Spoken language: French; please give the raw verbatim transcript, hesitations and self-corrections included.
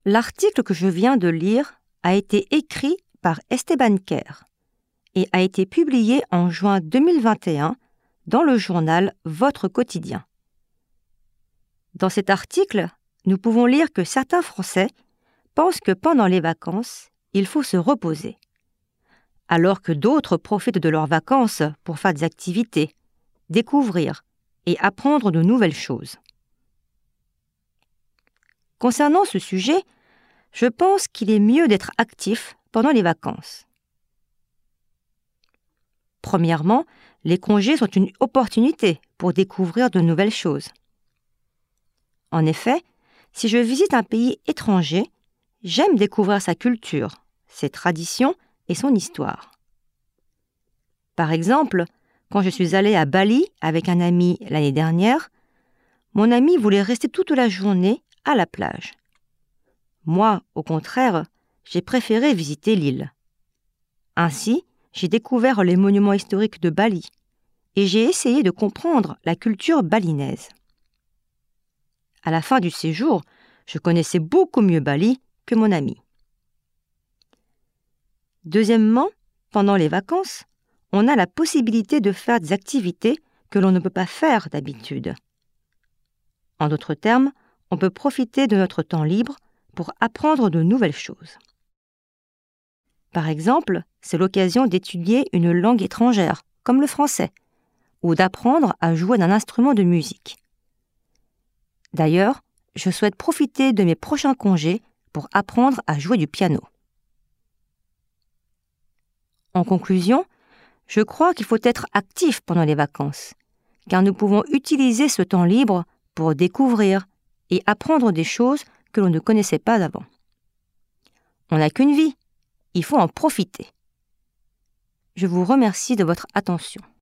L'article que je viens de lire a été écrit par Esteban Quer et a été publié en juin deux mille vingt et un dans le journal Votre Quotidien. Dans cet article, nous pouvons lire que certains Français pensent que pendant les vacances, il faut se reposer, alors que d'autres profitent de leurs vacances pour faire des activités, découvrir et apprendre de nouvelles choses. Concernant ce sujet, je pense qu'il est mieux d'être actif pendant les vacances. Premièrement, les congés sont une opportunité pour découvrir de nouvelles choses. En effet, si je visite un pays étranger, j'aime découvrir sa culture, ses traditions et son histoire. Par exemple, quand je suis allée à Bali avec un ami l'année dernière, mon ami voulait rester toute la journée à la plage. Moi, au contraire, j'ai préféré visiter l'île. Ainsi, j'ai découvert les monuments historiques de Bali et j'ai essayé de comprendre la culture balinaise. À la fin du séjour, je connaissais beaucoup mieux Bali que mon ami. Deuxièmement, pendant les vacances, on a la possibilité de faire des activités que l'on ne peut pas faire d'habitude. En d'autres termes, on peut profiter de notre temps libre pour apprendre de nouvelles choses. Par exemple, c'est l'occasion d'étudier une langue étrangère, comme le français, ou d'apprendre à jouer d'un instrument de musique. D'ailleurs, je souhaite profiter de mes prochains congés pour apprendre à jouer du piano. En conclusion, je crois qu'il faut être actif pendant les vacances, car nous pouvons utiliser ce temps libre pour découvrir et apprendre des choses que l'on ne connaissait pas avant. On n'a qu'une vie, il faut en profiter. Je vous remercie de votre attention.